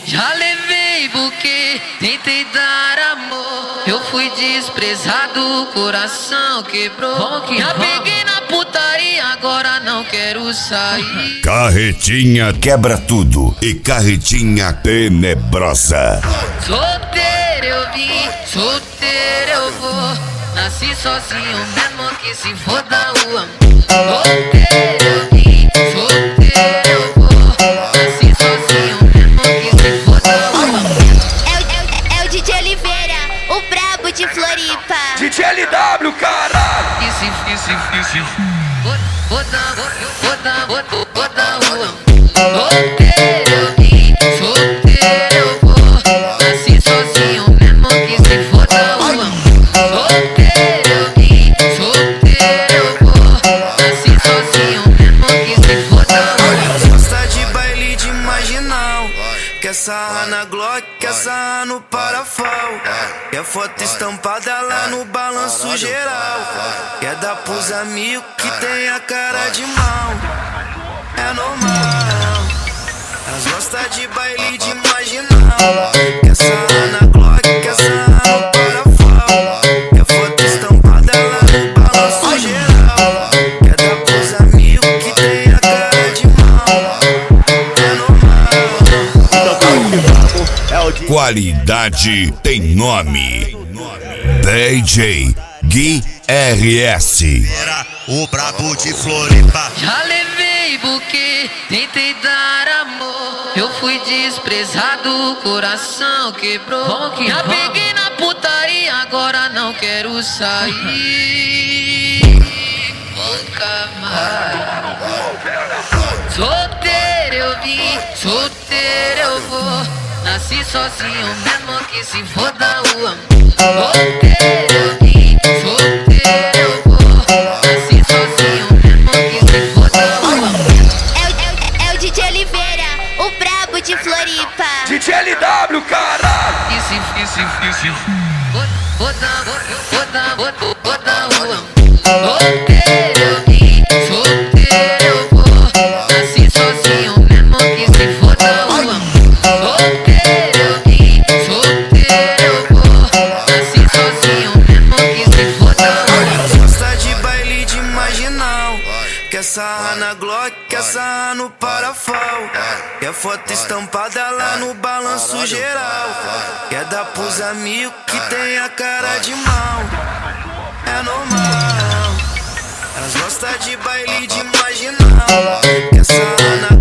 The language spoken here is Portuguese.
Já levei buquê, tentei dar amor. Eu fui desprezado, o coração quebrou. Já peguei na putaria, agora não quero sair. Carretinha quebra tudo e carretinha tenebrosa. Solteiro eu vim, solteiro eu vou. Nasci sozinho mesmo que se foda o amor. Solteiro eu vim, solteiro eu vou. Nasci sozinho mesmo que se foda o amor. É o DJ Oliveira, o brabo de Floripa. DJ LW, caralho! Foda o amor. Solteiro eu vim, solteiro eu vou. Nasci sozinho mesmo que se foda o amor. Solteiro eu vim, solteiro eu vou. Nasci sozinho mesmo que se foda o amor. Gosta de baile de marginal, quer sarrar na Glock, quer sarrar no parafal. Quer foto estampada lá no balanço geral. Quer dar pros amigos que tem a cara de mal. É normal. Elas gostam de baile de marginal, quer sarrar na Glock, quer sarrar no parafal. Quer foto estampada lá no balanço geral. Quer dar pros amigos que tem a cara de mal. É normal. Qualidade tem nome. DJ Gui RS. O brabo de Floripa. Já levei buquê, tentei dar amor. Eu fui desprezado, o coração quebrou. Já peguei na putaria, agora não quero sair. Nunca mais. Solteiro eu vim, solteiro eu vou. Nasci sozinho mesmo que se foda o amor. Solteiro eu vim, solteiro eu vou. Nasci sozinho mesmo que se foda o amor. É o DJ Oliveira, o brabo de Floripa. DJ LW, caralho! Foda o amor. Solteiro eu vim, solteiro eu vou. Nasci sozinho mesmo que se foda o amor. Solteiro eu vim, solteiro eu vou. Nasci sozinho mesmo que se foda o amor. Gosta de baile de marginal, quer sarrar na Glock, quer sarrar no parafal. Quer foto estampada lá no balanço geral. Quer dar pros amigos que tem a cara de mal. É normal. Elas gostam de baile de marginal, quer sarrar na